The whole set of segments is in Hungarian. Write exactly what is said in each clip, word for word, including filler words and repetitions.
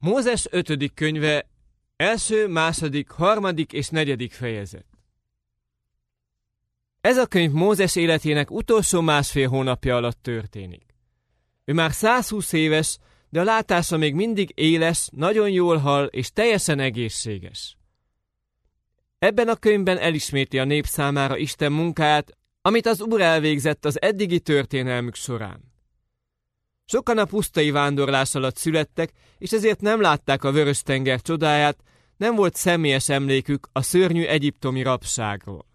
Mózes ötödik könyve, első, második, harmadik és negyedik fejezet. Ez a könyv Mózes életének utolsó másfél hónapja alatt történik. Ő már százhúsz éves, de a látása még mindig éles, nagyon jól hall és teljesen egészséges. Ebben a könyvben elismétli a nép számára Isten munkáját, amit az Úr elvégzett az eddigi történelmük során. Sokan a pusztai vándorlás alatt születtek, és ezért nem látták a Vörös-tenger csodáját, nem volt személyes emlékük a szörnyű egyiptomi rabságról.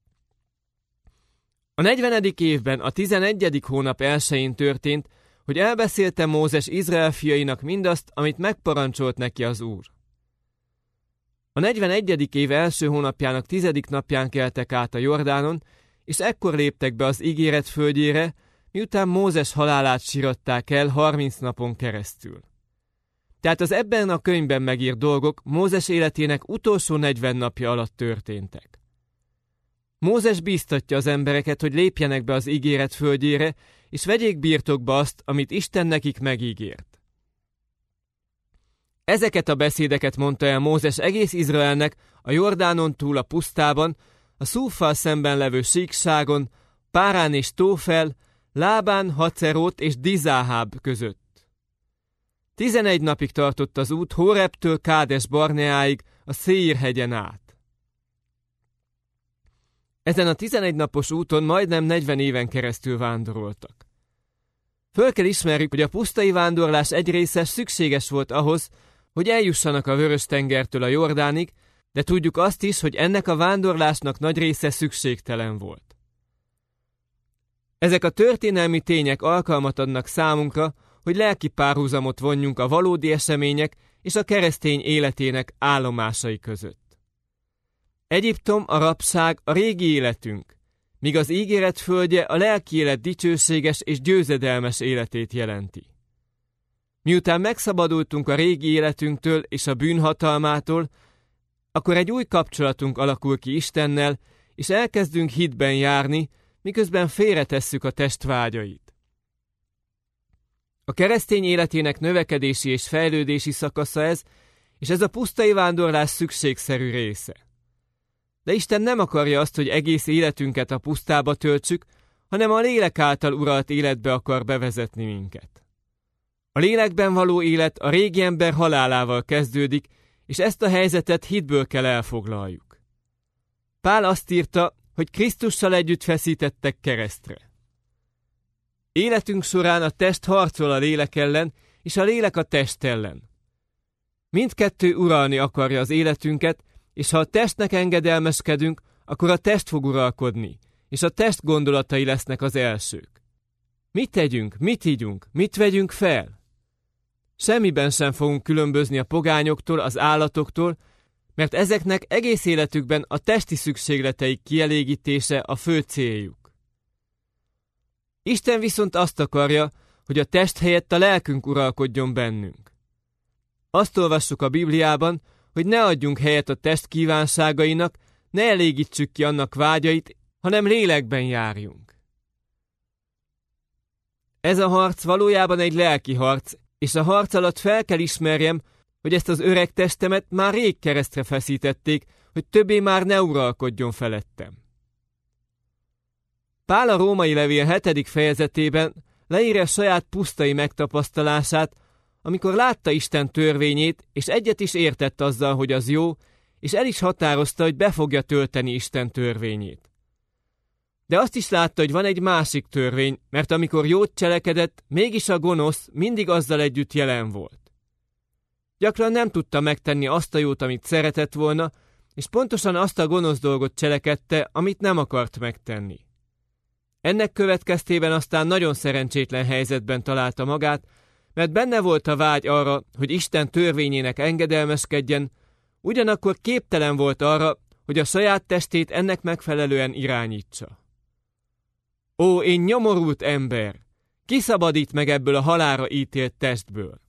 A negyvenedik évben, a tizenegyedik hónap elsején történt, hogy elbeszélte Mózes Izrael fiainak mindazt, amit megparancsolt neki az Úr. A negyvenegyedik év első hónapjának tizedik napján keltek át a Jordánon, és ekkor léptek be az ígéret földjére, miután Mózes halálát siratták el harminc napon keresztül. Tehát az ebben a könyvben megírt dolgok Mózes életének utolsó negyven napja alatt történtek. Mózes bíztatja az embereket, hogy lépjenek be az ígéret földjére, és vegyék birtokba azt, amit Isten nekik megígért. Ezeket a beszédeket mondta el Mózes egész Izraelnek a Jordánon túl a pusztában, a Szúffal szemben levő síkságon, Párán és Tófel, Lábán, Hacerót és Dizáháb között. Tizenegy napig tartott az út Hóreptől Kádes Barneáig, a Széír hegyen át. Ezen a tizenegy napos úton majdnem negyven éven keresztül vándoroltak. Föl kell ismerjük, hogy a pusztai vándorlás egy része szükséges volt ahhoz, hogy eljussanak a Vörös-tengertől a Jordánig, de tudjuk azt is, hogy ennek a vándorlásnak nagy része szükségtelen volt. Ezek a történelmi tények alkalmat adnak számunkra, hogy lelki párhuzamot vonjunk a valódi események és a keresztény életének állomásai között. Egyiptom, a rabság a régi életünk, míg az ígéret földje a lelki élet dicsőséges és győzedelmes életét jelenti. Miután megszabadultunk a régi életünktől és a bűnhatalmától, akkor egy új kapcsolatunk alakul ki Istennel, és elkezdünk hitben járni, miközben félretesszük a test vágyait. A keresztény életének növekedési és fejlődési szakasza ez, és ez a pusztai vándorlás szükségszerű része. De Isten nem akarja azt, hogy egész életünket a pusztába töltsük, hanem a lélek által uralt életbe akar bevezetni minket. A lélekben való élet a régi ember halálával kezdődik, és ezt a helyzetet hitből kell elfoglaljuk. Pál azt írta, hogy Krisztussal együtt feszítettek keresztre. Életünk során a test harcol a lélek ellen, és a lélek a test ellen. Mindkettő uralni akarja az életünket, és ha a testnek engedelmeskedünk, akkor a test fog uralkodni, és a test gondolatai lesznek az elsők. Mit tegyünk, mit higgyünk, mit vegyünk fel? Semmiben sem fogunk különbözni a pogányoktól, az állatoktól, mert ezeknek egész életükben a testi szükségleteik kielégítése a fő céljuk. Isten viszont azt akarja, hogy a test helyett a lelkünk uralkodjon bennünk. Azt olvassuk a Bibliában, hogy ne adjunk helyet a test kívánságainak, ne elégítsük ki annak vágyait, hanem lélekben járjunk. Ez a harc valójában egy lelki harc, és a harc alatt fel kell ismerjem, hogy ezt az öreg testemet már rég keresztre feszítették, hogy többé már ne uralkodjon felettem. Pál a római levél hetedik fejezetében leírja saját pusztai megtapasztalását, amikor látta Isten törvényét, és egyet is értett azzal, hogy az jó, és el is határozta, hogy be fogja tölteni Isten törvényét. De azt is látta, hogy van egy másik törvény, mert amikor jót cselekedett, mégis a gonosz mindig azzal együtt jelen volt. Gyakran nem tudta megtenni azt a jót, amit szeretett volna, és pontosan azt a gonosz dolgot cselekedte, amit nem akart megtenni. Ennek következtében aztán nagyon szerencsétlen helyzetben találta magát, mert benne volt a vágy arra, hogy Isten törvényének engedelmeskedjen, ugyanakkor képtelen volt arra, hogy a saját testét ennek megfelelően irányítsa. Ó, én nyomorult ember! Ki szabadít meg ebből a halálra ítélt testből?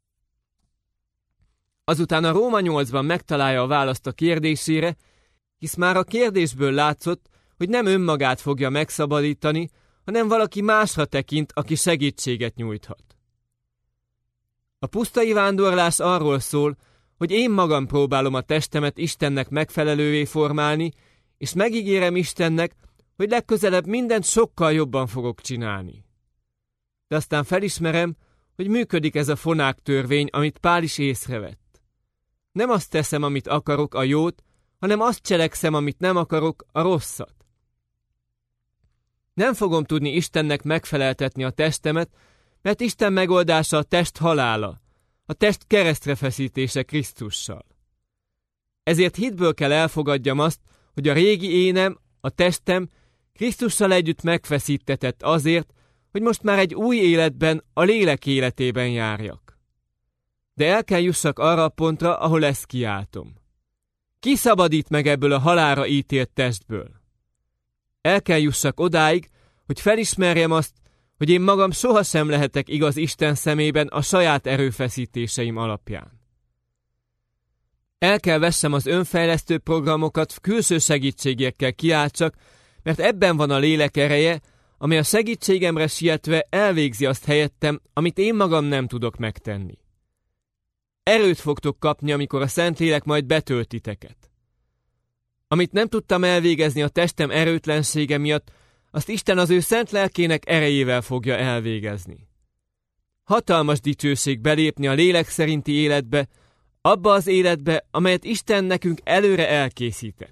Azután a Róma nyolcban megtalálja a választ a kérdésére, hisz már a kérdésből látszott, hogy nem önmagát fogja megszabadítani, hanem valaki másra tekint, aki segítséget nyújthat. A pusztai vándorlás arról szól, hogy én magam próbálom a testemet Istennek megfelelővé formálni, és megígérem Istennek, hogy legközelebb mindent sokkal jobban fogok csinálni. De aztán felismerem, hogy működik ez a fonák törvény, amit Pál is észrevett. Nem azt teszem, amit akarok, a jót, hanem azt cselekszem, amit nem akarok, a rosszat. Nem fogom tudni Istennek megfeleltetni a testemet, mert Isten megoldása a test halála, a test keresztre feszítése Krisztussal. Ezért hitből kell elfogadjam azt, hogy a régi énem, a testem Krisztussal együtt megfeszítetett azért, hogy most már egy új életben, a lélek életében járjak. De el kell jussak arra a pontra, ahol ezt kiáltom. Ki szabadít meg ebből a halálra ítélt testből? El kell jussak odáig, hogy felismerjem azt, hogy én magam sohasem lehetek igaz Isten szemében a saját erőfeszítéseim alapján. El kell vessem az önfejlesztő programokat, külső segítségekkel kiáltsak, mert ebben van a lélek ereje, amely a segítségemre sietve elvégzi azt helyettem, amit én magam nem tudok megtenni. Erőt fogtok kapni, amikor a Szentlélek majd betölt titeket. Amit nem tudtam elvégezni a testem erőtlensége miatt, azt Isten az ő szent lelkének erejével fogja elvégezni. Hatalmas dicsőség belépni a lélek szerinti életbe, abba az életbe, amelyet Isten nekünk előre elkészített.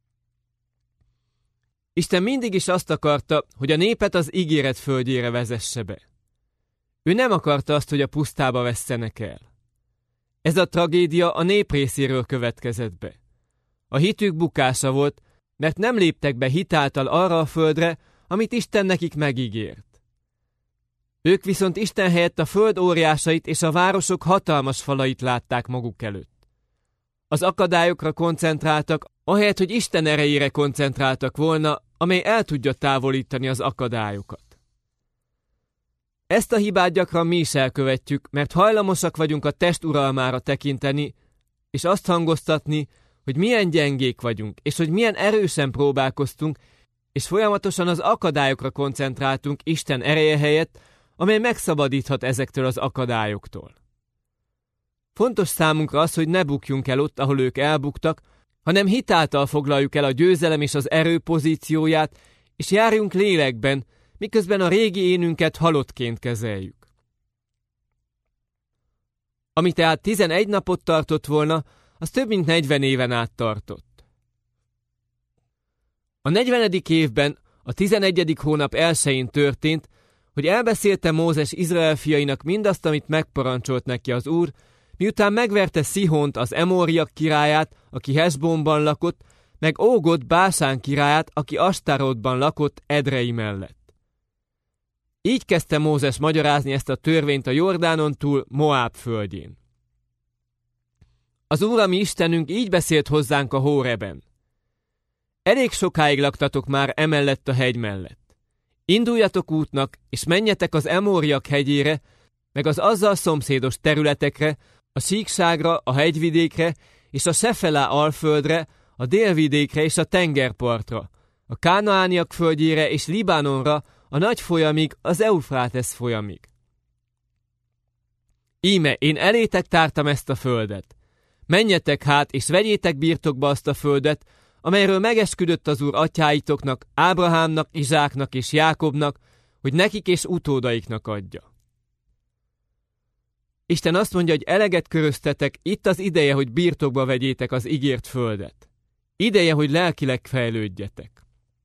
Isten mindig is azt akarta, hogy a népet az ígéret földjére vezesse be. Ő nem akarta azt, hogy a pusztába vesszenek el. Ez a tragédia a nép részéről következett be. A hitük bukása volt, mert nem léptek be hitáltal arra a földre, amit Isten nekik megígért. Ők viszont Isten helyett a föld óriásait és a városok hatalmas falait látták maguk előtt. Az akadályokra koncentráltak, ahelyett, hogy Isten erejére koncentráltak volna, amely el tudja távolítani az akadályokat. Ezt a hibát gyakran mi is elkövetjük, mert hajlamosak vagyunk a test uralmára tekinteni, és azt hangoztatni, hogy milyen gyengék vagyunk, és hogy milyen erősen próbálkoztunk, és folyamatosan az akadályokra koncentráltunk Isten ereje helyett, amely megszabadíthat ezektől az akadályoktól. Fontos számunkra az, hogy ne bukjunk el ott, ahol ők elbuktak, hanem hitáltal foglaljuk el a győzelem és az erő pozícióját, és járjunk lélekben, miközben a régi énünket halottként kezeljük. Ami tehát tizenegy napot tartott volna, az több mint negyven éven át tartott. A negyvenedik évben, a tizenegyedik hónap elsején történt, hogy elbeszélte Mózes Izrael fiainak mindazt, amit megparancsolt neki az Úr, miután megverte Szihont, az Emóriak királyát, aki Hesbonban lakott, meg Ógot, Básán királyát, aki Astarótban lakott Edrei mellett. Így kezdte Mózes magyarázni ezt a törvényt a Jordánon túl Moáb földjén. Az Úr, a mi Istenünk így beszélt hozzánk a Hóreben. Elég sokáig laktatok már emellett a hegy mellett. Induljatok útnak, és menjetek az Emóriak hegyére, meg az azzal szomszédos területekre, a síkságra, a hegyvidékre, és a Sefelá alföldre, a délvidékre és a tengerpartra, a Kánaániak földjére és Libánonra, a nagy folyamig, az Eufrátesz folyamig. Íme, én elétek tártam ezt a földet. Menjetek hát, és vegyétek birtokba azt a földet, amelyről megesküdött az Úr atyáitoknak, Ábrahámnak, Izsáknak és Jákobnak, hogy nekik és utódaiknak adja. Isten azt mondja, hogy eleget köröztetek, itt az ideje, hogy birtokba vegyétek az ígért földet. Ideje, hogy lelkileg fejlődjetek.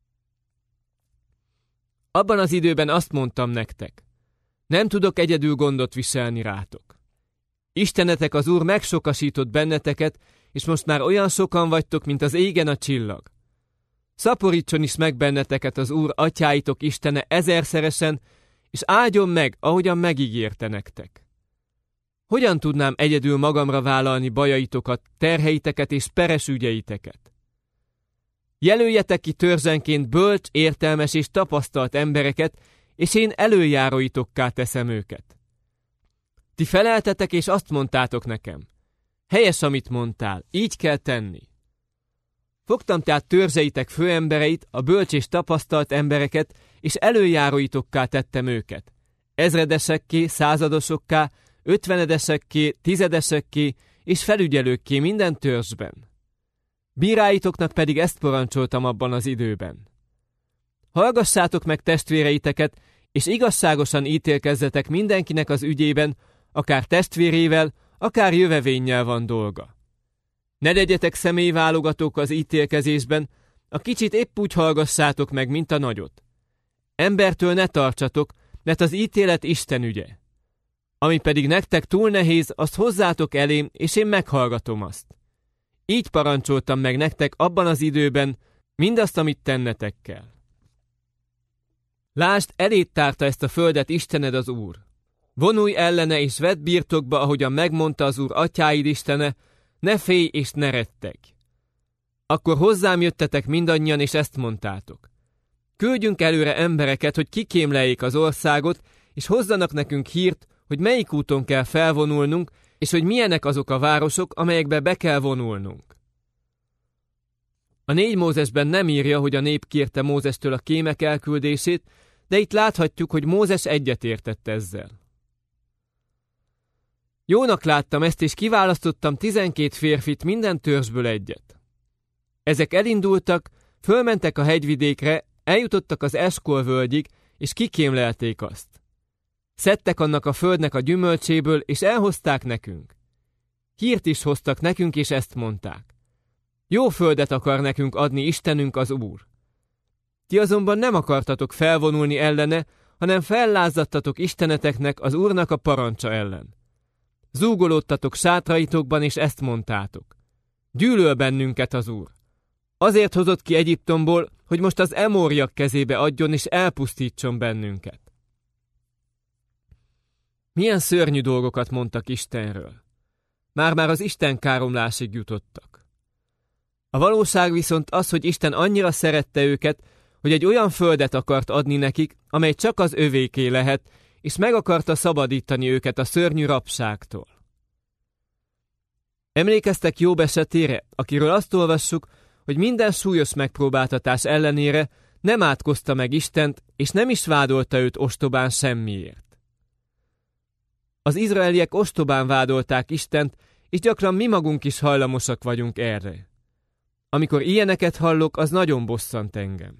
Abban az időben azt mondtam nektek, nem tudok egyedül gondot viselni rátok. Istenetek az Úr megsokasított benneteket, és most már olyan sokan vagytok, mint az égen a csillag. Szaporítson is meg benneteket az Úr atyáitok Istene ezerszeresen, és áldjon meg, ahogyan megígérte nektek. Hogyan tudnám egyedül magamra vállalni bajaitokat, terheiteket és peres ügyeiteket? Jelöljetek ki törzsenként bölcs, értelmes és tapasztalt embereket, és én előjáróitokká teszem őket. Ti feleltetek, és azt mondtátok nekem. Helyes, amit mondtál, így kell tenni. Fogtam tehát törzseitek főembereit, a bölcs és tapasztalt embereket, és előjáróitokká tettem őket. Ezredesekké, századosokká, ötvenedesekké, tizedesekké és felügyelőkké minden törzsben. Bíráitoknak pedig ezt parancsoltam abban az időben. Hallgassátok meg testvéreiteket, és igazságosan ítélkezzetek mindenkinek az ügyében, akár testvérével, akár jövevénnyel van dolga. Ne legyetek személyválogatók az ítélkezésben, a kicsit épp úgy hallgassátok meg, mint a nagyot. Embertől ne tartsatok, mert az ítélet Isten ügye. Ami pedig nektek túl nehéz, azt hozzátok elém, és én meghallgatom azt. Így parancsoltam meg nektek abban az időben mindazt, amit tennetek kell. Lásd, eléd tárta ezt a földet Istened az Úr. Vonulj ellene és vedd birtokba, ahogyan megmondta az Úr atyáid Istene, ne félj és ne retteg. Akkor hozzám jöttetek mindannyian, és ezt mondtátok. Küldjünk előre embereket, hogy kikémleljék az országot, és hozzanak nekünk hírt, hogy melyik úton kell felvonulnunk, és hogy milyenek azok a városok, amelyekbe be kell vonulnunk. A négy Mózesben nem írja, hogy a nép kérte Mózestől a kémek elküldését, de itt láthatjuk, hogy Mózes egyetértett ezzel. Jónak láttam ezt, és kiválasztottam tizenkét férfit minden törzsből egyet. Ezek elindultak, fölmentek a hegyvidékre, eljutottak az Eskol völgyig, és kikémlelték azt. Szedtek annak a földnek a gyümölcséből, és elhozták nekünk. Hírt is hoztak nekünk, és ezt mondták. Jó földet akar nekünk adni Istenünk az Úr. Ti azonban nem akartatok felvonulni ellene, hanem fellázadtatok isteneteknek, az Úrnak a parancsa ellen. Zúgolódtatok sátraitokban, és ezt mondtátok. Gyűlöl bennünket az Úr. Azért hozott ki Egyiptomból, hogy most az emóriak kezébe adjon, és elpusztítson bennünket. Milyen szörnyű dolgokat mondtak Istenről. Már-már az Isten káromlásig jutottak. A valóság viszont az, hogy Isten annyira szerette őket, hogy egy olyan földet akart adni nekik, amely csak az övéké lehet, és meg akarta szabadítani őket a szörnyű rabságtól. Emlékeztek Jobb esetére, akiről azt olvassuk, hogy minden súlyos megpróbáltatás ellenére nem átkozta meg Istent, és nem is vádolta őt ostobán semmiért. Az izraeliek ostobán vádolták Istent, és gyakran mi magunk is hajlamosak vagyunk erre. Amikor ilyeneket hallok, az nagyon bosszant engem.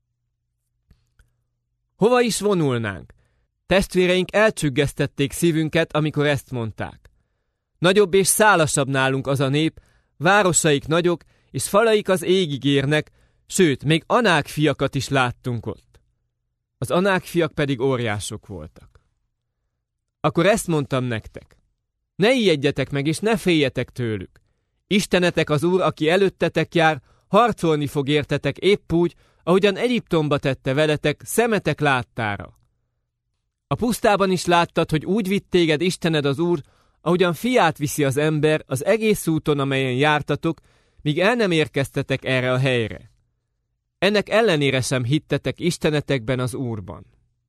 Hova is vonulnánk? Testvéreink elcsüggesztették szívünket, amikor ezt mondták. Nagyobb és szálasabb nálunk az a nép, városaik nagyok, és falaik az égig érnek, sőt, még Anák fiakat is láttunk ott. Az Anák fiak pedig óriások voltak. Akkor ezt mondtam nektek. Ne ijedjetek meg, és ne féljetek tőlük. Istenetek az Úr, aki előttetek jár, harcolni fog értetek épp úgy, ahogyan Egyiptomba tette veletek, szemetek láttára. A pusztában is láttad, hogy úgy vitt téged Istened az Úr, ahogyan fiát viszi az ember az egész úton, amelyen jártatok, míg el nem érkeztetek erre a helyre. Ennek ellenére sem hittetek Istenetekben az Úrban.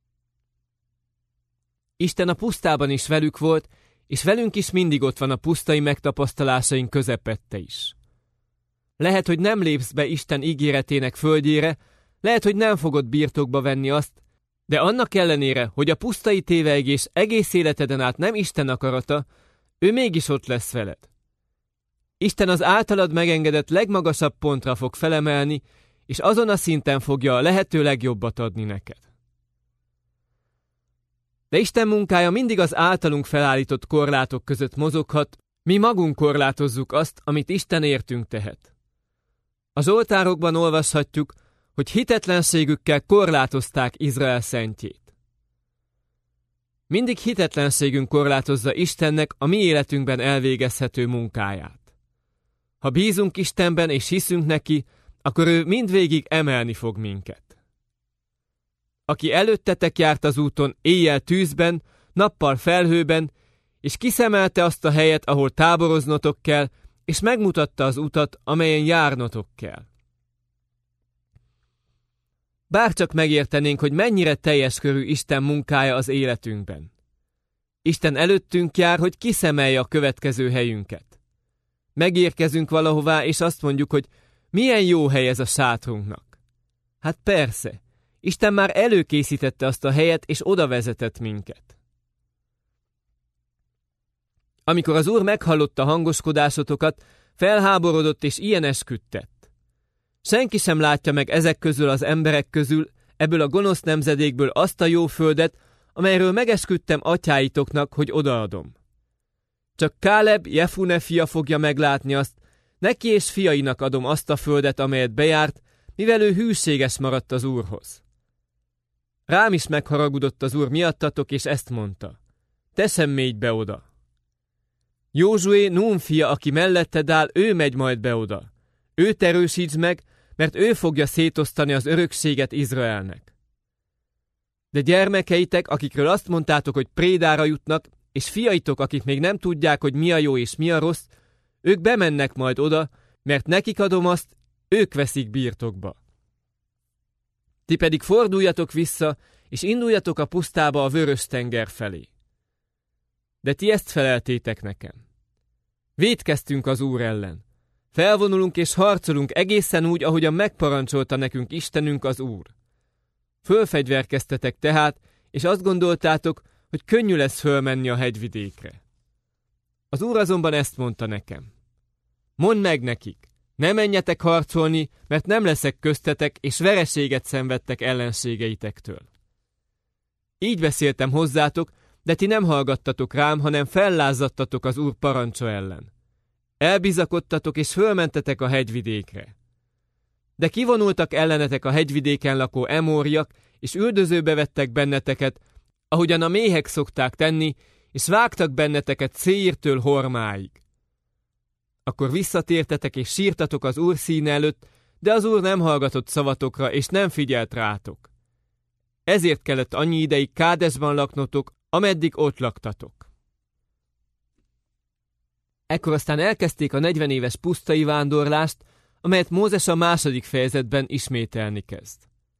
Isten a pusztában is velük volt, és velünk is mindig ott van a pusztai megtapasztalásaink közepette is. Lehet, hogy nem lépsz be Isten ígéretének földjére, lehet, hogy nem fogod birtokba venni azt, de annak ellenére, hogy a pusztai tévegés egész életeden át nem Isten akarata, ő mégis ott lesz veled. Isten az általad megengedett legmagasabb pontra fog felemelni, és azon a szinten fogja a lehető legjobbat adni neked. De Isten munkája mindig az általunk felállított korlátok között mozoghat, mi magunk korlátozzuk azt, amit Isten értünk tehet. A Zsoltárokban olvashatjuk, hogy hitetlenségükkel korlátozták Izrael szentjét. Mindig hitetlenségünk korlátozza Istennek a mi életünkben elvégezhető munkáját. Ha bízunk Istenben és hiszünk neki, akkor ő mindvégig emelni fog minket. Aki előttetek járt az úton éjjel tűzben, nappal felhőben, és kiszemelte azt a helyet, ahol táboroznotok kell, és megmutatta az utat, amelyen járnotok kell. Bárcsak megértenénk, hogy mennyire teljes körű Isten munkája az életünkben. Isten előttünk jár, hogy kiszemelje a következő helyünket. Megérkezünk valahová, és azt mondjuk, hogy milyen jó hely ez a sátrunknak. Hát persze, Isten már előkészítette azt a helyet, és oda vezetett minket. Amikor az Úr meghallotta hangoskodásotokat, felháborodott és ilyen esküdtett. Senki sem látja meg ezek közül az emberek közül, ebből a gonosz nemzedékből azt a jó földet, amelyről megesküdtem atyáitoknak, hogy odaadom. Csak Káleb, Jefune fia fogja meglátni azt, neki és fiainak adom azt a földet, amelyet bejárt, mivel ő hűséges maradt az Úrhoz. Rám is megharagudott az Úr miattatok, és ezt mondta: te sem mégy be oda. Józsué, Nún fia, aki melletted áll, ő megy majd be oda. Őt erősítsd meg, mert ő fogja szétosztani az örökséget Izraelnek. De gyermekeitek, akikről azt mondtátok, hogy prédára jutnak, és fiaitok, akik még nem tudják, hogy mi a jó és mi a rossz, ők bemennek majd oda, mert nekik adom azt, ők veszik birtokba. Ti pedig forduljatok vissza, és induljatok a pusztába a Vörös-tenger felé. De ti ezt feleltétek nekem. Vétkeztünk az Úr ellen. Felvonulunk és harcolunk egészen úgy, ahogyan megparancsolta nekünk Istenünk az Úr. Fölfegyverkeztetek tehát, és azt gondoltátok, hogy könnyű lesz fölmenni a hegyvidékre. Az Úr azonban ezt mondta nekem: mondd meg nekik, ne menjetek harcolni, mert nem leszek köztetek, és vereséget szenvedtek ellenségeitektől. Így beszéltem hozzátok, de ti nem hallgattatok rám, hanem fellázadtatok az Úr parancsa ellen. Elbizakodtatok, és fölmentetek a hegyvidékre. De kivonultak ellenetek a hegyvidéken lakó emóriak, és üldözőbe vettek benneteket, ahogyan a méhek szokták tenni, és vágtak benneteket Széírtől Hormáig. Akkor visszatértetek, és sírtatok az Úr színe előtt, de az Úr nem hallgatott szavatokra, és nem figyelt rátok. Ezért kellett annyi ideig Kádesban laknotok, ameddig ott laktatok. Ekkor aztán elkezdték a negyven éves pusztai vándorlást, amelyet Mózes a második fejezetben ismételni kezd.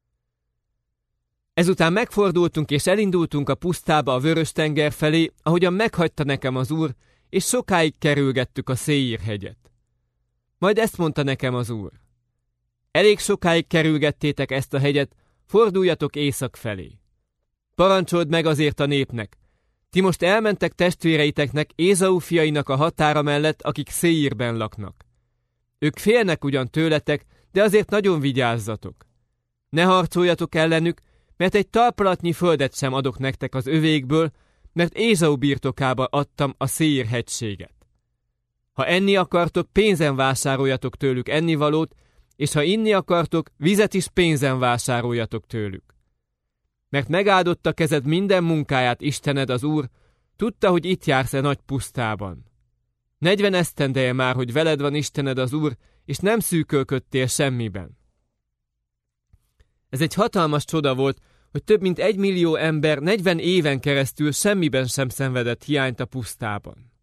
Ezután megfordultunk és elindultunk a pusztába a Vörös-tenger felé, ahogyan meghagyta nekem az Úr, és sokáig kerülgettük a Széír-hegyet. Majd ezt mondta nekem az Úr: elég sokáig kerülgettétek ezt a hegyet, forduljatok észak felé. Parancsold meg azért a népnek: ti most elmentek testvéreiteknek, Ézau fiainak a határa mellett, akik Széírben laknak. Ők félnek ugyan tőletek, de azért nagyon vigyázzatok. Ne harcoljatok ellenük, mert egy talpalatnyi földet sem adok nektek az övékből, mert Ézau birtokába adtam a Széír hegységet. Ha enni akartok, pénzen vásároljatok tőlük ennivalót, és ha inni akartok, vizet is pénzen vásároljatok tőlük. Mert megáldotta kezed minden munkáját Istened az Úr, tudta, hogy itt jársz e nagy pusztában. Negyven esztendeje már, hogy veled van Istened az Úr, és nem szűkölködtél semmiben. Ez egy hatalmas csoda volt, hogy több mint egy millió ember negyven éven keresztül semmiben sem szenvedett hiányt a pusztában.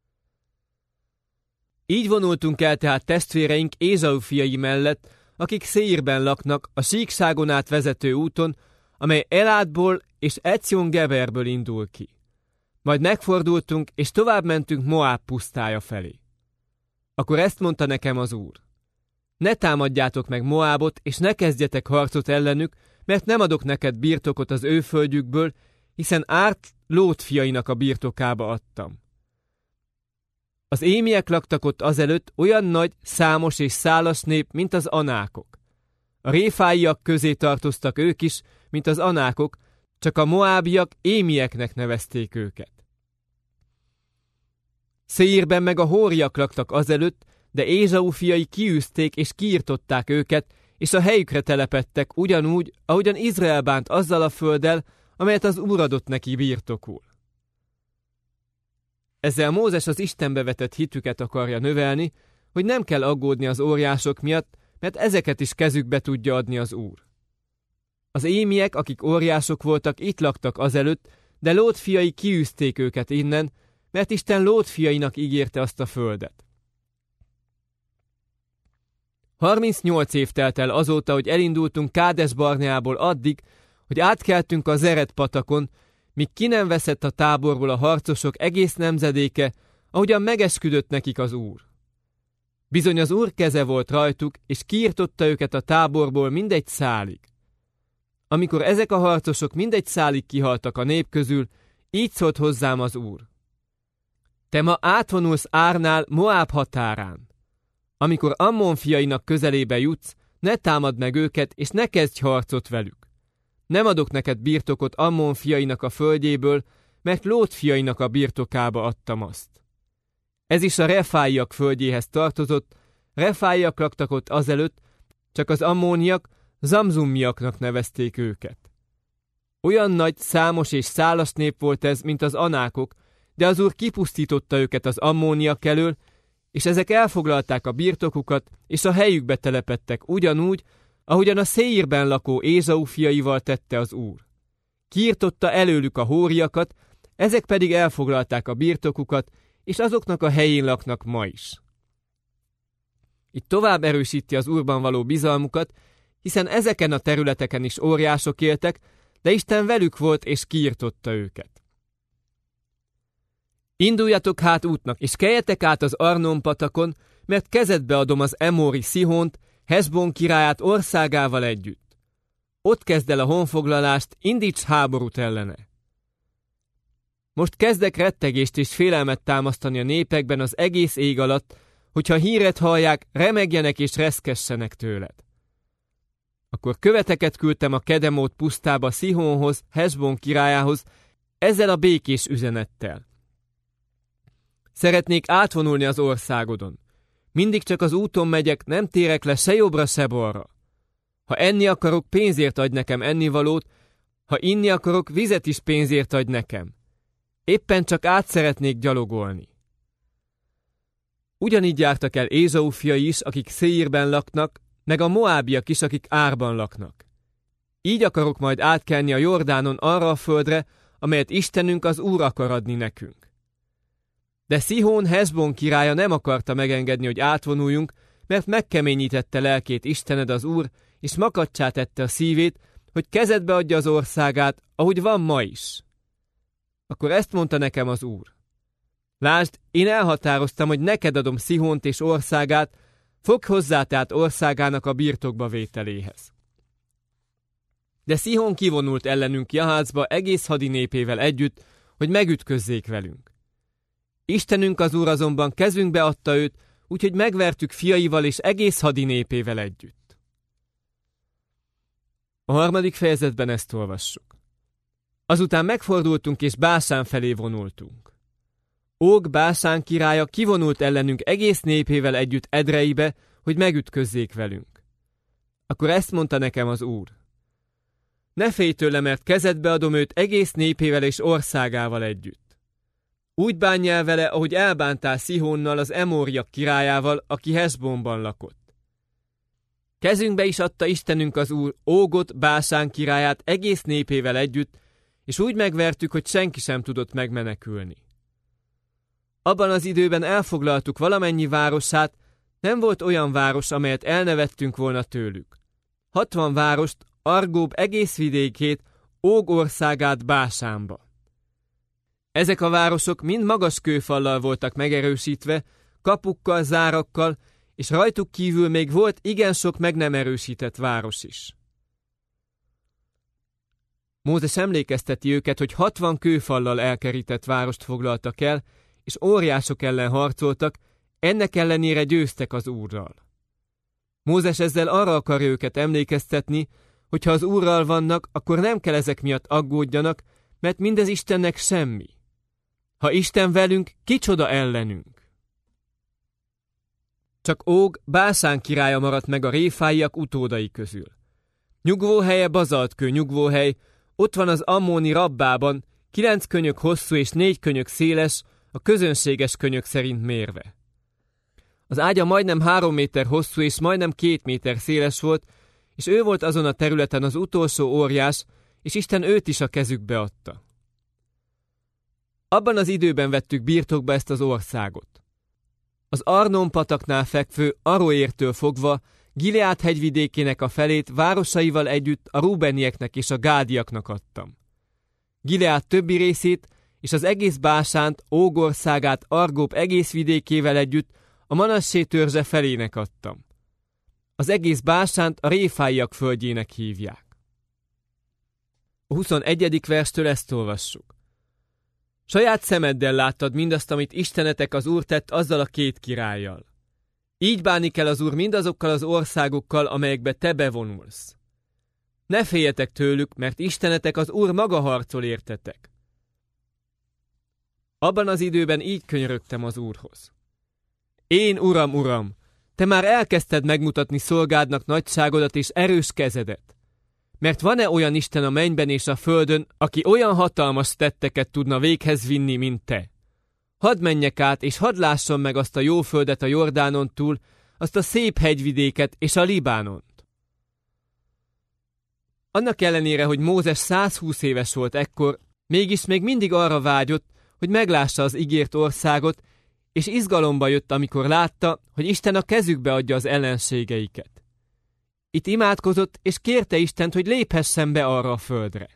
Így vonultunk el tehát testvéreink Ézau fiai mellett, akik Széírben laknak, a síkságon át vezető úton, amely Eládból és Ecjon-Geberből indul ki. Majd megfordultunk, és tovább mentünk Moáb pusztája felé. Akkor ezt mondta nekem az Úr: ne támadjátok meg Moábot, és ne kezdjetek harcot ellenük, mert nem adok neked birtokot az ő földjükből, hiszen Árt Lót fiainak a birtokába adtam. Az émiek laktak ott azelőtt, olyan nagy, számos és szálas nép, mint az anákok. A réfáiak közé tartoztak ők is, mint az anákok, csak a moábiak émieknek nevezték őket. Széírben meg a hóriak laktak azelőtt, de Ézau fiai kiűzték és kiirtották őket, és a helyükre telepedtek ugyanúgy, ahogyan Izrael bánt azzal a földdel, amelyet az Úr adott neki birtokul. Ezzel Mózes az Istenbe vetett hitüket akarja növelni, hogy nem kell aggódni az óriások miatt, mert ezeket is kezükbe tudja adni az Úr. Az émiek, akik óriások voltak, itt laktak azelőtt, de Lót fiai kiűzték őket innen, mert Isten Lót fiainak ígérte azt a földet. harmincnyolc év telt el azóta, hogy elindultunk Kádes-Barneából addig, hogy átkeltünk a Zered patakon, míg ki nem veszett a táborból a harcosok egész nemzedéke, ahogyan megesküdött nekik az Úr. Bizony az Úr keze volt rajtuk, és kiirtotta őket a táborból mindegy szálig. Amikor ezek a harcosok mindegy szálig kihaltak a nép közül, így szólt hozzám az Úr: Te ma átvonulsz Árnál, Moáb határán. Amikor Ammon fiainak közelébe jutsz, ne támadd meg őket, és ne kezdj harcot velük. Nem adok neked birtokot Ammon fiainak a földjéből, mert Lót fiainak a birtokába adtam azt. Ez is a refáiak földjéhez tartozott, refáiak laktak ott azelőtt, csak az ammóniak zamzummiaknak nevezték őket. Olyan nagy, számos és szálas nép volt ez, mint az anákok, de az Úr kipusztította őket az ammóniak elől, és ezek elfoglalták a birtokukat, és a helyükbe telepedtek ugyanúgy, ahogyan a Széírben lakó Ézau fiaival tette az Úr. Kiirtotta előlük a hóriakat, ezek pedig elfoglalták a birtokukat, és azoknak a helyén laknak ma is. Itt tovább erősíti az Úrban való bizalmukat, hiszen ezeken a területeken is óriások éltek, de Isten velük volt és kiirtotta őket. Induljatok hát útnak, és keljetek át az Arnón patakon, mert kezedbe adom az emóri Szihont, Heszbón királyát országával együtt. Ott kezd el a honfoglalást, indíts háborút ellene. Most kezdek rettegést és félelmet támasztani a népekben az egész ég alatt, hogyha híret hallják, remegjenek és reszkessenek tőled. Akkor követeket küldtem a Kedemót pusztába Szihonhoz, Heszbón királyához, ezzel a békés üzenettel. Szeretnék átvonulni az országodon. Mindig csak az úton megyek, nem térek le se jobbra, se balra. Ha enni akarok, pénzért adj nekem ennivalót, ha inni akarok, vizet is pénzért adj nekem. Éppen csak át szeretnék gyalogolni. Ugyanígy jártak el Ézau fiai is, akik Széírben laknak, meg a moábiak is, akik Árban laknak. Így akarok majd átkelni a Jordánon arra a földre, amelyet Istenünk az Úr akar adni nekünk. De Szihón, Heszbón királya nem akarta megengedni, hogy átvonuljunk, mert megkeményítette lelkét Istened az Úr, és makaccsá tette a szívét, hogy kezedbe adja az országát, ahogy van ma is. Akkor ezt mondta nekem az Úr. Lásd, én elhatároztam, hogy neked adom Szihont és országát, fogd hozzá tehát országának a birtokba vételéhez. De Szihon kivonult ellenünk Jahácba egész hadinépével együtt, hogy megütközzék velünk. Istenünk az Úr azonban kezünkbe adta őt, úgyhogy megvertük fiaival és egész hadinépével együtt. A harmadik fejezetben ezt olvassuk. Azután megfordultunk és Básán felé vonultunk. Óg Básán királya kivonult ellenünk egész népével együtt Edreibe, hogy megütközzék velünk. Akkor ezt mondta nekem az Úr. Ne félj tőle, mert kezedbe adom őt egész népével és országával együtt. Úgy bánjál vele, ahogy elbántál Szihónnal, az emóriak királyával, aki Heszbónban lakott. Kezünkbe is adta Istenünk az Úr Ógot, Básán királyát egész népével együtt, és úgy megvertük, hogy senki sem tudott megmenekülni. Abban az időben elfoglaltuk valamennyi városát, nem volt olyan város, amelyet elnevettünk volna tőlük. Hatvan várost, Argób egész vidékét, Óg országát Básánba. Ezek a városok mind magas kőfallal voltak megerősítve, kapukkal, zárakkal, és rajtuk kívül még volt igen sok meg nem erősített város is. Mózes emlékezteti őket, hogy hatvan kőfallal elkerített várost foglaltak el, és óriások ellen harcoltak, ennek ellenére győztek az Úrral. Mózes ezzel arra akarja őket emlékeztetni, hogy ha az Úrral vannak, akkor nem kell ezek miatt aggódjanak, mert mindez Istennek semmi. Ha Isten velünk, kicsoda ellenünk? Csak Óg, Básán királya maradt meg a réfáiak utódai közül. Nyugvóhelye bazaltkő nyugvóhely, ott van az ammóni Rabbában, kilenc könyök hosszú és négy könyök széles, a közönséges könyök szerint mérve. Az ágya majdnem három méter hosszú és majdnem két méter széles volt, és ő volt azon a területen az utolsó óriás, és Isten őt is a kezükbe adta. Abban az időben vettük birtokba ezt az országot. Az Arnón pataknál fekvő Aroértől fogva Gileád hegyvidékének a felét városaival együtt a rúbenieknek és a gádiaknak adtam. Gileád többi részét és az egész Básánt, Óg országát Argób egész vidékével együtt a Manassé törzse felének adtam. Az egész Básánt a réfáiak földjének hívják. A huszonegyedik verstől ezt olvassuk. Saját szemeddel láttad mindazt, amit Istenetek az Úr tett azzal a két királlyal. Így bánik el az Úr mindazokkal az országokkal, amelyekbe te bevonulsz. Ne féljetek tőlük, mert Istenetek az Úr maga harcol értetek. Abban az időben így könyörögtem az Úrhoz. Én, Uram, Uram, te már elkezdted megmutatni szolgádnak nagyságodat és erős kezedet. Mert van-e olyan Isten a mennyben és a földön, aki olyan hatalmas tetteket tudna véghez vinni, mint te? Hadd menjek át, és hadd lássam meg azt a jó földet a Jordánon túl, azt a szép hegyvidéket és a Libánont. Annak ellenére, hogy Mózes százhúsz éves volt ekkor, mégis még mindig arra vágyott, hogy meglássa az ígért országot, és izgalomba jött, amikor látta, hogy Isten a kezükbe adja az ellenségeiket. Itt imádkozott, és kérte Istent, hogy léphessen be arra a földre.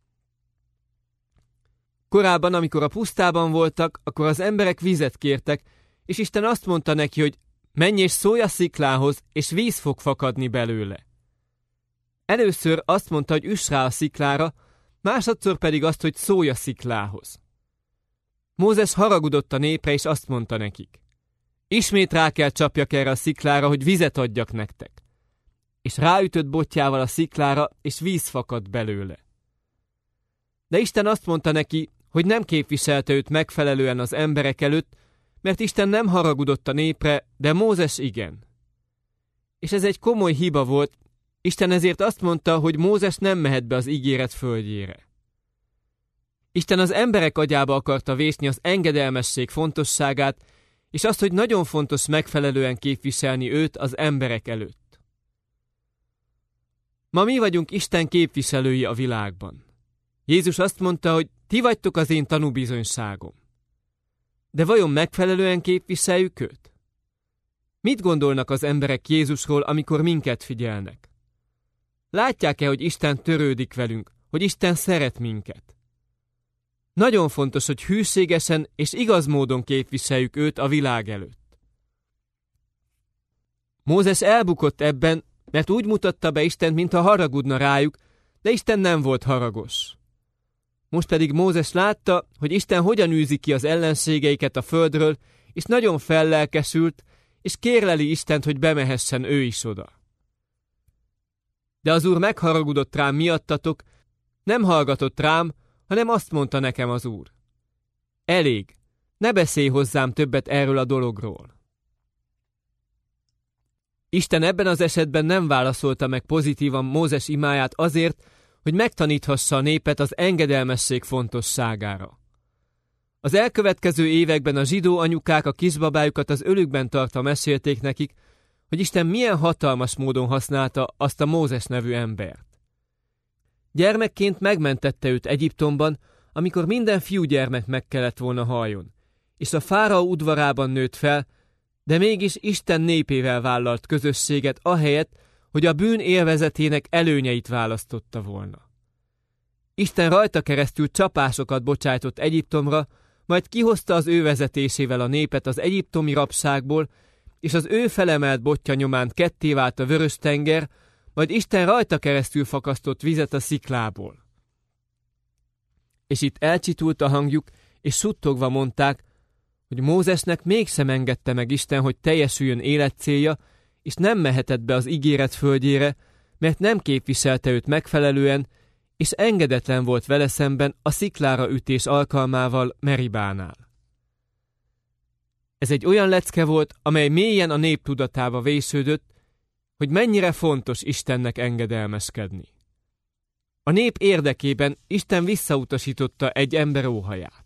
Korábban, amikor a pusztában voltak, akkor az emberek vizet kértek, és Isten azt mondta neki, hogy menj és szólj a sziklához, és víz fog fakadni belőle. Először azt mondta, hogy üss rá a sziklára, másodszor pedig azt, hogy szólj a sziklához. Mózes haragudott a népre, és azt mondta nekik: ismét rá kell csapjak erre a sziklára, hogy vizet adjak nektek. És ráütött botjával a sziklára, és víz fakadt belőle. De Isten azt mondta neki, hogy nem képviselte őt megfelelően az emberek előtt, mert Isten nem haragudott a népre, de Mózes igen. És ez egy komoly hiba volt, Isten ezért azt mondta, hogy Mózes nem mehet be az ígéret földjére. Isten az emberek agyába akarta vésni az engedelmesség fontosságát, és azt, hogy nagyon fontos megfelelően képviselni őt az emberek előtt. Ma mi vagyunk Isten képviselői a világban. Jézus azt mondta, hogy ti vagytok az én tanúbizonyságom. De vajon megfelelően képviseljük őt? Mit gondolnak az emberek Jézusról, amikor minket figyelnek? Látják-e, hogy Isten törődik velünk, hogy Isten szeret minket? Nagyon fontos, hogy hűségesen és igaz módon képviseljük őt a világ előtt. Mózes elbukott ebben, mert úgy mutatta be Istent, mintha haragudna rájuk, de Isten nem volt haragos. Most pedig Mózes látta, hogy Isten hogyan űzi ki az ellenségeiket a földről, és nagyon fellelkesült, és kérleli Istent, hogy bemehessen ő is oda. De az Úr megharagudott rám miattatok, nem hallgatott rám, hanem azt mondta nekem az Úr: elég, ne beszélj hozzám többet erről a dologról. Isten ebben az esetben nem válaszolta meg pozitívan Mózes imáját azért, hogy megtaníthassa a népet az engedelmesség fontosságára. Az elkövetkező években a zsidó anyukák a kisbabájukat az ölükben tartva mesélték nekik, hogy Isten milyen hatalmas módon használta azt a Mózes nevű embert. Gyermekként megmentette őt Egyiptomban, amikor minden fiúgyermek meg kellett volna haljon, és a fáraó udvarában nőtt fel, de mégis Isten népével vállalt közösséget ahelyett, hogy a bűn élvezetének előnyeit választotta volna. Isten rajta keresztül csapásokat bocsájtott Egyiptomra, majd kihozta az ő vezetésével a népet az egyiptomi rabságból, és az ő felemelt botja nyomán ketté vált a Vörös-tenger, majd Isten rajta keresztül fakasztott vizet a sziklából. És itt elcsitult a hangjuk, és suttogva mondták, hogy Mózesnek mégsem engedte meg Isten, hogy teljesüljön életcélja, és nem mehetett be az ígéret földjére, mert nem képviselte őt megfelelően, és engedetlen volt vele szemben a sziklára ütés alkalmával Meribánál. Ez egy olyan lecke volt, amely mélyen a nép tudatába vésődött, hogy mennyire fontos Istennek engedelmeskedni. A nép érdekében Isten visszautasította egy ember óhaját.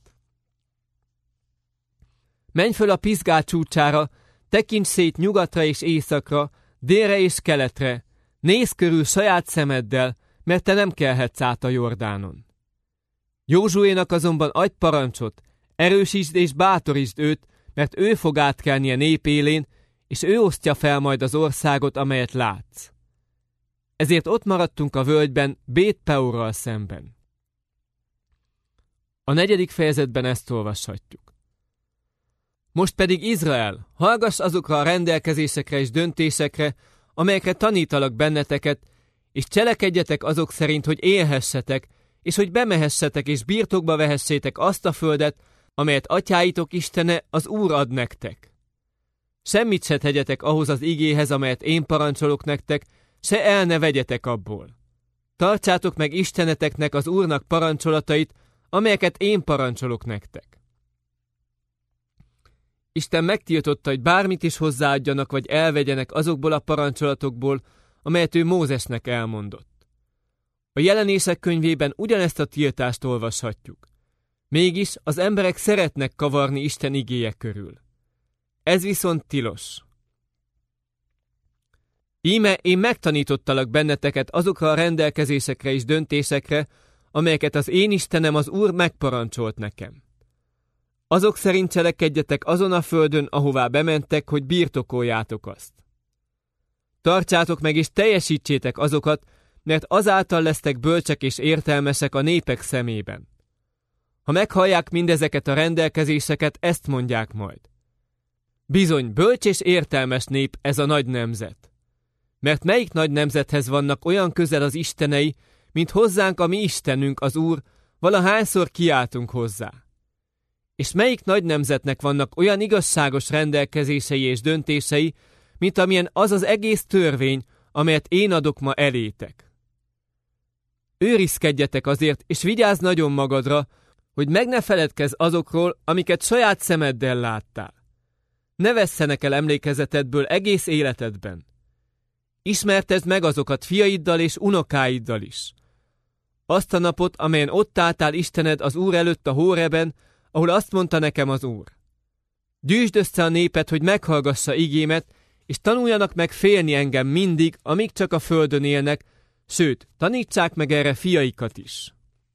Menj föl a Pizgál csúcsára, tekints szét nyugatra és északra, délre és keletre, nézz körül saját szemeddel, mert te nem kelhetsz át a Jordánon. Józsuénak azonban adj parancsot, erősítsd és bátorítsd őt, mert ő fog átkelni a nép élén, és ő osztja fel majd az országot, amelyet látsz. Ezért ott maradtunk a völgyben Bét-peorral szemben. A negyedik fejezetben ezt olvashatjuk. Most pedig Izrael, hallgass azokra a rendelkezésekre és döntésekre, amelyekre tanítalak benneteket, és cselekedjetek azok szerint, hogy élhessetek, és hogy bemehessetek és birtokba vehessétek azt a földet, amelyet atyáitok Istene, az Úr ad nektek. Semmit se tegyetek ahhoz az igéhez, amelyet én parancsolok nektek, se el ne vegyetek abból. Tartsátok meg Isteneteknek, az Úrnak parancsolatait, amelyeket én parancsolok nektek. Isten megtiltotta, hogy bármit is hozzáadjanak, vagy elvegyenek azokból a parancsolatokból, amelyet ő Mózesnek elmondott. A Jelenések könyvében ugyanezt a tiltást olvashatjuk. Mégis az emberek szeretnek kavarni Isten igéje körül. Ez viszont tilos. Íme én megtanítottalak benneteket azokra a rendelkezésekre és döntésekre, amelyeket az én Istenem, az Úr megparancsolt nekem. Azok szerint cselekedjetek azon a földön, ahová bementek, hogy birtokoljátok azt. Tartsátok meg és teljesítsétek azokat, mert azáltal lesztek bölcsek és értelmesek a népek szemében. Ha meghallják mindezeket a rendelkezéseket, ezt mondják majd. Bizony, bölcs és értelmes nép ez a nagy nemzet. Mert melyik nagy nemzethez vannak olyan közel az istenei, mint hozzánk a mi Istenünk, az Úr, valahányszor kiáltunk hozzá. És melyik nagy nemzetnek vannak olyan igazságos rendelkezései és döntései, mint amilyen az az egész törvény, amelyet én adok ma elétek. Őrizkedjetek azért, és vigyázz nagyon magadra, hogy meg ne feledkezz azokról, amiket saját szemeddel láttál. Ne vesszenek el emlékezetedből egész életedben. Ismertezd meg azokat fiaiddal és unokáiddal is. Azt a napot, amelyen ott álltál Istened az Úr előtt a Hóreben, ahol azt mondta nekem az Úr. Gyűjtsd össze a népet, hogy meghallgassa igémet, és tanuljanak meg félni engem mindig, amíg csak a földön élnek, sőt, tanítsák meg erre fiaikat is.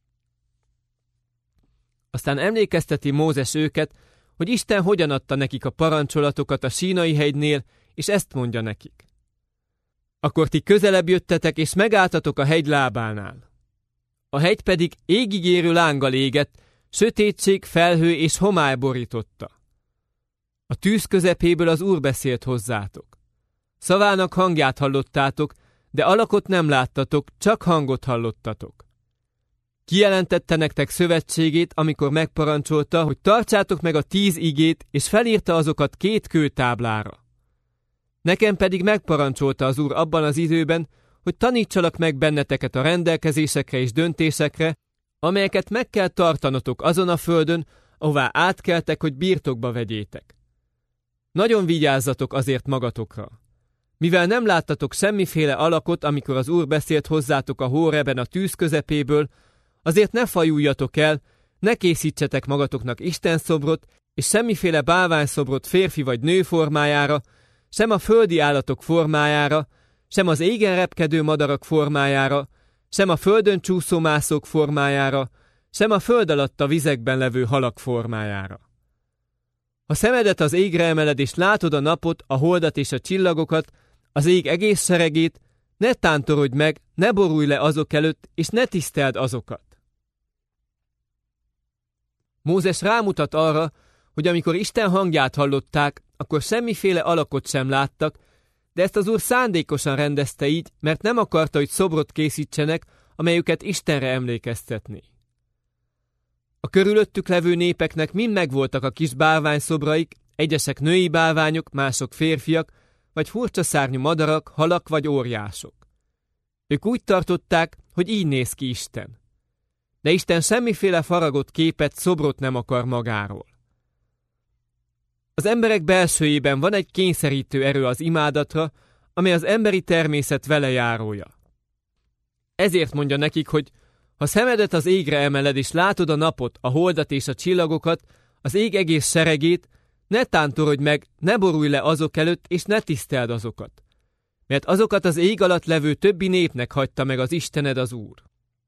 Aztán emlékezteti Mózes őket, hogy Isten hogyan adta nekik a parancsolatokat a Sínai hegynél, és ezt mondja nekik. Akkor ti közelebb jöttetek, és megálltatok a hegy lábánál. A hegy pedig égig érő lánggal égett, sötétség, felhő és homály borította. A tűz közepéből az Úr beszélt hozzátok. Szavának hangját hallottátok, de alakot nem láttatok, csak hangot hallottatok. Kijelentette nektek szövetségét, amikor megparancsolta, hogy tartsátok meg a tíz igét, és felírta azokat két kőtáblára. Nekem pedig megparancsolta az Úr abban az időben, hogy tanítsalak meg benneteket a rendelkezésekre és döntésekre, amelyeket meg kell tartanotok azon a földön, ahová átkeltek, hogy birtokba vegyétek. Nagyon vigyázzatok azért magatokra. Mivel nem láttatok semmiféle alakot, amikor az Úr beszélt hozzátok a Hóreben a tűz közepéből, azért ne fajuljatok el, ne készítsetek magatoknak istenszobrot, és semmiféle bálványszobrot férfi vagy nő formájára, sem a földi állatok formájára, sem az égen repkedő madarak formájára, sem a földön csúszómászók formájára, sem a föld alatt a vizekben levő halak formájára. Ha szemedet az égre emeled, és látod a napot, a holdat és a csillagokat, az ég egész seregét, ne tántorodj meg, ne borulj le azok előtt, és ne tiszteld azokat. Mózes rámutat arra, hogy amikor Isten hangját hallották, akkor semmiféle alakot sem láttak, de ezt az Úr szándékosan rendezte így, mert nem akarta, hogy szobrot készítsenek, amelyüket Istenre emlékeztetné. A körülöttük levő népeknek mind megvoltak a kis bálványszobraik, egyesek női bálványok, mások férfiak, vagy furcsa szárnyú madarak, halak vagy óriások. Ők úgy tartották, hogy így néz ki Isten. De Isten semmiféle faragott képet, szobrot nem akar magáról. Az emberek belsőjében van egy kényszerítő erő az imádatra, amely az emberi természet velejárója. Ezért mondja nekik, hogy ha szemedet az égre emeled, és látod a napot, a holdat és a csillagokat, az ég egész seregét, ne tántorodj meg, ne borulj le azok előtt, és ne tiszteld azokat. Mert azokat az ég alatt levő többi népnek hagyta meg az Istened, az Úr.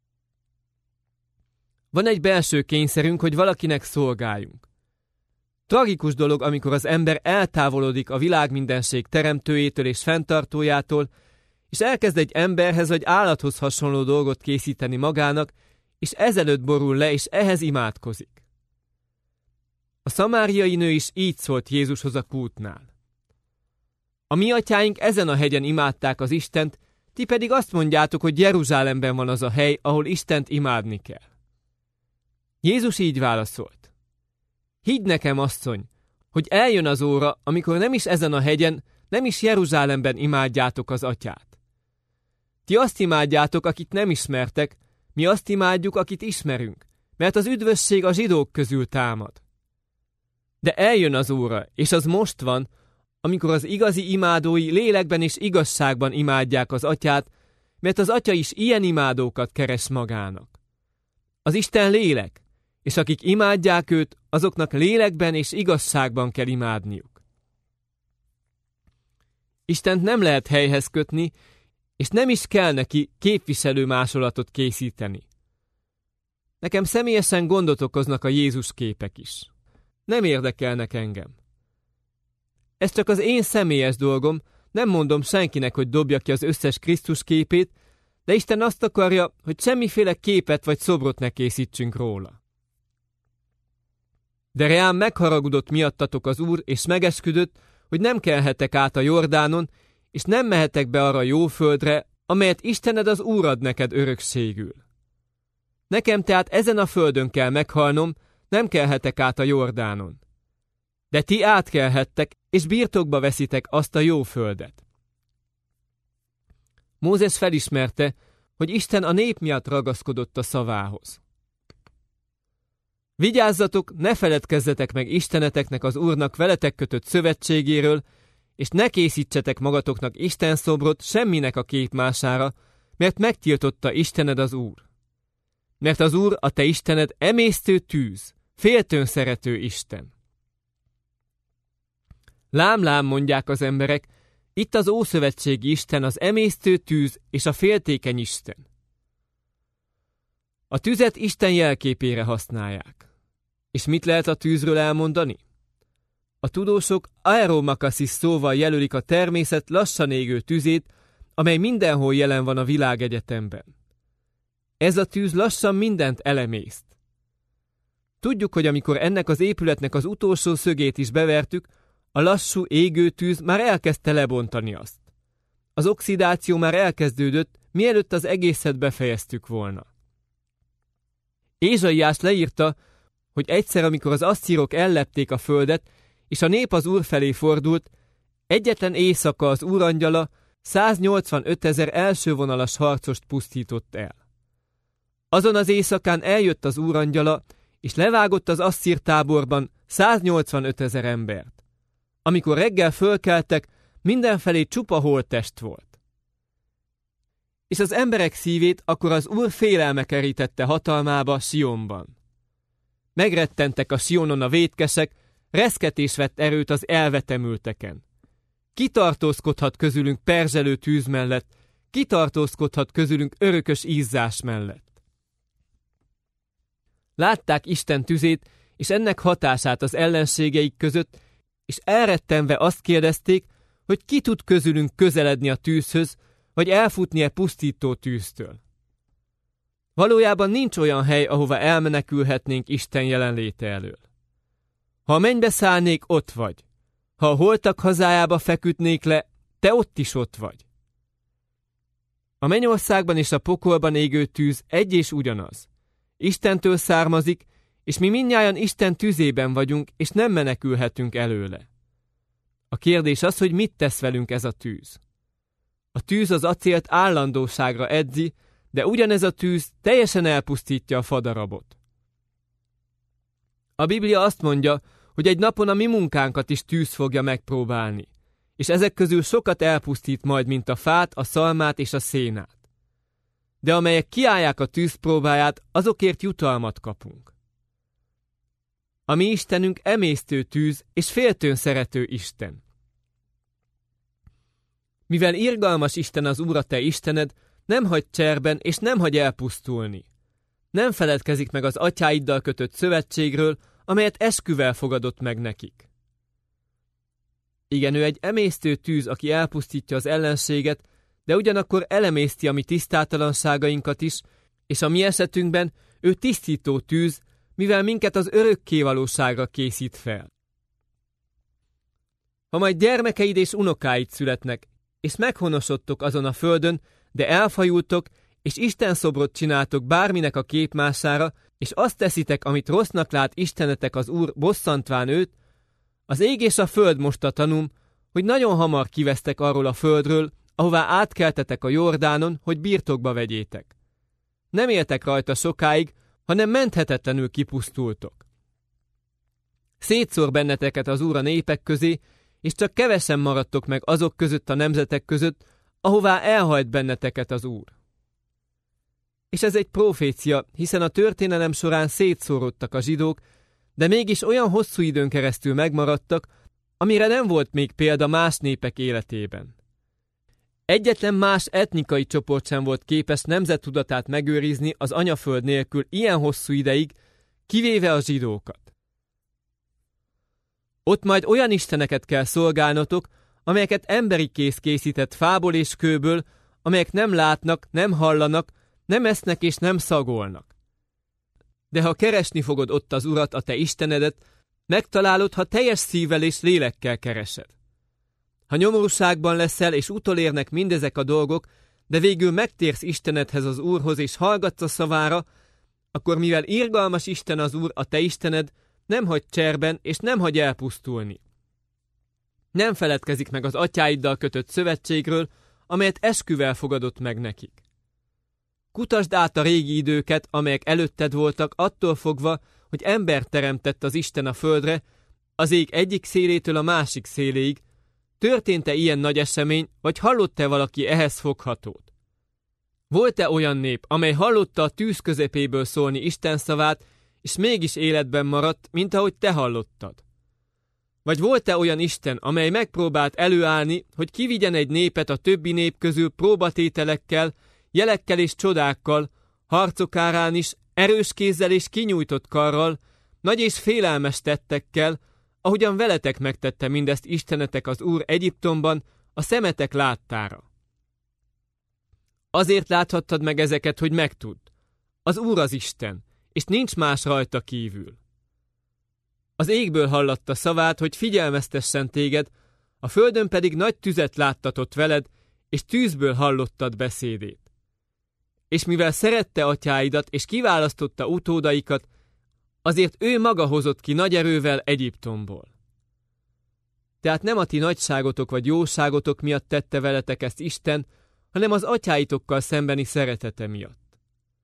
Van egy belső kényszerünk, hogy valakinek szolgáljunk. Tragikus dolog, amikor az ember eltávolodik a világ mindenség teremtőjétől és fenntartójától, és elkezd egy emberhez vagy állathoz hasonló dolgot készíteni magának, és ezelőtt borul le, és ehhez imádkozik. A szamáriai nő is így szólt Jézushoz a kútnál. A mi atyáink ezen a hegyen imádták az Istent, ti pedig azt mondjátok, hogy Jeruzsálemben van az a hely, ahol Istent imádni kell. Jézus így válaszolt. Higgy nekem, asszony, hogy eljön az óra, amikor nem is ezen a hegyen, nem is Jeruzsálemben imádjátok az Atyát. Ti azt imádjátok, akit nem ismertek, mi azt imádjuk, akit ismerünk, mert az üdvösség a zsidók közül támad. De eljön az óra, és az most van, amikor az igazi imádói lélekben és igazságban imádják az Atyát, mert az Atya is ilyen imádókat keres magának. Az Isten lélek, és akik imádják őt, azoknak lélekben és igazságban kell imádniuk. Istent nem lehet helyhez kötni, és nem is kell neki képviselő másolatot készíteni. Nekem személyesen gondot okoznak a Jézus képek is. Nem érdekelnek engem. Ez csak az én személyes dolgom, nem mondom senkinek, hogy dobja ki az összes Krisztus képét, de Isten azt akarja, hogy semmiféle képet vagy szobrot ne készítsünk róla. De reám megharagudott miattatok az Úr, és megesküdött, hogy nem kelhetek át a Jordánon, és nem mehetek be arra a jó földre, amelyet Istened az Úr ad neked örökségül. Nekem tehát ezen a földön kell meghalnom, nem kelhetek át a Jordánon. De ti átkelhettek, és birtokba veszitek azt a jó földet. Mózes felismerte, hogy Isten a nép miatt ragaszkodott a szavához. Vigyázzatok, ne feledkezzetek meg Isteneteknek, az Úrnak veletek kötött szövetségéről, és ne készítsetek magatoknak Isten szobrot semminek a képmására, mert megtiltotta Istened az Úr. Mert az Úr, a te Istened emésztő tűz, féltőn szerető Isten. Lám, lám, mondják az emberek, itt az ószövetségi Isten, az emésztő tűz és a féltékeny Isten. A tüzet Isten jelképére használják. És mit lehet a tűzről elmondani? A tudósok aeromakasis szóval jelölik a természet lassan égő tüzét, amely mindenhol jelen van a világegyetemben. Ez a tűz lassan mindent elemészt. Tudjuk, hogy amikor ennek az épületnek az utolsó szögét is bevertük, a lassú égő tűz már elkezdte lebontani azt. Az oxidáció már elkezdődött, mielőtt az egészet befejeztük volna. Ézsaiás leírta, hogy egyszer, amikor az asszírok ellepték a földet, és a nép az Úr felé fordult, egyetlen éjszaka az úrangyala száznyolcvanötezer első vonalas harcost pusztított el. Azon az éjszakán eljött az úrangyala, és levágott az asszír táborban száznyolcvanötezer embert. Amikor reggel fölkeltek, mindenfelé csupa holttest volt. És az emberek szívét akkor az Úr félelme kerítette hatalmába Sionban. Megrettentek a Sionon a vétkesek, reszketés vett erőt az elvetemülteken. Ki tartózkodhat közülünk perzselő tűz mellett, ki tartózkodhat közülünk örökös ízzás mellett. Látták Isten tüzét, és ennek hatását az ellenségeik között, és elrettenve azt kérdezték, hogy ki tud közülünk közeledni a tűzhöz, vagy elfutni-e pusztító tűztől. Valójában nincs olyan hely, ahova elmenekülhetnénk Isten jelenléte elől. Ha a mennybe szállnék, ott vagy. Ha a holtak hazájába feküdnék le, te ott is ott vagy. A mennyországban és a pokolban égő tűz egy és ugyanaz. Istentől származik, és mi mindnyájan Isten tüzében vagyunk, és nem menekülhetünk előle. A kérdés az, hogy mit tesz velünk ez a tűz. A tűz az acélt állandóságra edzi, de ugyanez a tűz teljesen elpusztítja a fadarabot. A Biblia azt mondja, hogy egy napon a mi munkánkat is tűz fogja megpróbálni, és ezek közül sokat elpusztít majd, mint a fát, a szalmát és a szénát. De amelyek kiállják a tűz próbáját, azokért jutalmat kapunk. A mi Istenünk emésztő tűz és féltőn szerető Isten. Mivel irgalmas Isten az Úr a te Istened, nem hagy cserben és nem hagy elpusztulni. Nem feledkezik meg az atyáiddal kötött szövetségről, amelyet esküvel fogadott meg nekik. Igen, ő egy emésztő tűz, aki elpusztítja az ellenséget, de ugyanakkor elemészti a mi tisztátalanságainkat is, és a mi esetünkben ő tisztító tűz, mivel minket az örökkévalóságra készít fel. Ha majd gyermekeid és unokáid születnek, és meghonosodtok azon a földön, de elfajultok, és Isten szobrot csináltok bárminek a képmására, és azt teszitek, amit rossznak lát Istenetek az Úr, bosszantván őt, az ég és a föld most a tanúm, hogy nagyon hamar kivesztek arról a földről, ahová átkeltetek a Jordánon, hogy birtokba vegyétek. Nem éltek rajta sokáig, hanem menthetetlenül kipusztultok. Szétszór benneteket az Úr a népek közé, és csak kevesen maradtok meg azok között a nemzetek között, ahová elhajt benneteket az Úr. És ez egy profécia, hiszen a történelem során szétszórodtak a zsidók, de mégis olyan hosszú időn keresztül megmaradtak, amire nem volt még példa más népek életében. Egyetlen más etnikai csoport sem volt képes nemzettudatát megőrizni az anyaföld nélkül ilyen hosszú ideig, kivéve a zsidókat. Ott majd olyan isteneket kell szolgálnotok, amelyeket emberi kéz készített fából és kőből, amelyek nem látnak, nem hallanak, nem esznek és nem szagolnak. De ha keresni fogod ott az Urat, a te Istenedet, megtalálod, ha teljes szívvel és lélekkel keresed. Ha nyomorúságban leszel és utolérnek mindezek a dolgok, de végül megtérsz Istenedhez, az Úrhoz és hallgatsz a szavára, akkor mivel irgalmas Isten az Úr, a te Istened, nem hagy cserben és nem hagy elpusztulni. Nem feledkezik meg az atyáiddal kötött szövetségről, amelyet esküvel fogadott meg nekik. Kutasd át a régi időket, amelyek előtted voltak, attól fogva, hogy embert teremtett az Isten a földre, az ég egyik szélétől a másik széléig. Történt-e ilyen nagy esemény, vagy hallott-e valaki ehhez foghatót? Volt-e olyan nép, amely hallotta a tűz közepéből szólni Isten szavát, és mégis életben maradt, mint ahogy te hallottad? Vagy volt-e olyan Isten, amely megpróbált előállni, hogy kivigyen egy népet a többi nép közül próbatételekkel, jelekkel és csodákkal, harcok árán is, erős kézzel és kinyújtott karral, nagy és félelmes tettekkel, ahogyan veletek megtette mindezt Istenetek az Úr Egyiptomban, a szemetek láttára. Azért láthattad meg ezeket, hogy megtudd. Az Úr az Isten, és nincs más rajta kívül. Az égből hallatta szavát, hogy figyelmeztessen téged, a földön pedig nagy tüzet láttatott veled, és tűzből hallottad beszédét. És mivel szerette atyáidat, és kiválasztotta utódaikat, azért ő maga hozott ki nagy erővel Egyiptomból. Tehát nem a ti nagyságotok vagy jóságotok miatt tette veletek ezt Isten, hanem az atyáitokkal szembeni szeretete miatt.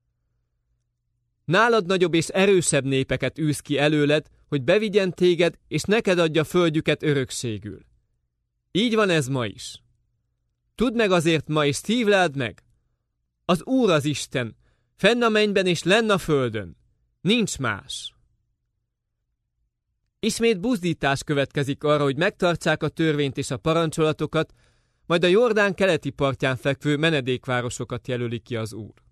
Nálad nagyobb és erősebb népeket űz ki előled, hogy bevigyen téged, és neked adja földjüket örökségül. Így van ez ma is. Tudd meg azért ma, és szívleld meg. Az Úr az Isten, fenn a mennyben és lenn a földön. Nincs más. Ismét buzdítás következik arra, hogy megtartsák a törvényt és a parancsolatokat, majd a Jordán keleti partján fekvő menedékvárosokat jelöli ki az Úr.